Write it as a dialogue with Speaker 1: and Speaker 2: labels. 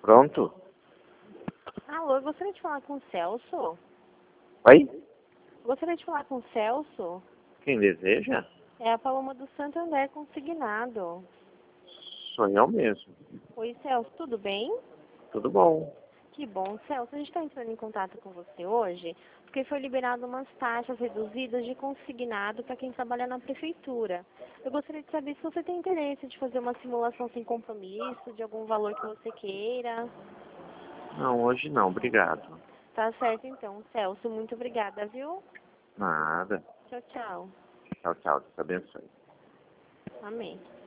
Speaker 1: Pronto?
Speaker 2: Alô, eu gostaria de falar com o Celso.
Speaker 1: Oi?
Speaker 2: Gostaria de falar com o Celso.
Speaker 1: Quem deseja?
Speaker 2: É a Paloma do Santander Consignado.
Speaker 1: Sou eu mesmo.
Speaker 2: Oi, Celso, tudo bem?
Speaker 1: Tudo bom?
Speaker 2: Que bom, Celso. A gente está entrando em contato com você hoje porque foi liberado umas taxas reduzidas de consignado para quem trabalha na prefeitura. Eu gostaria de saber se você tem interesse de fazer uma simulação sem compromisso, de algum valor que você queira.
Speaker 1: Não, hoje não, obrigado.
Speaker 2: Tá certo, então, Celso. Muito obrigada, viu?
Speaker 1: Nada.
Speaker 2: Tchau, tchau.
Speaker 1: Tchau, tchau. Deus abençoe.
Speaker 2: Amém.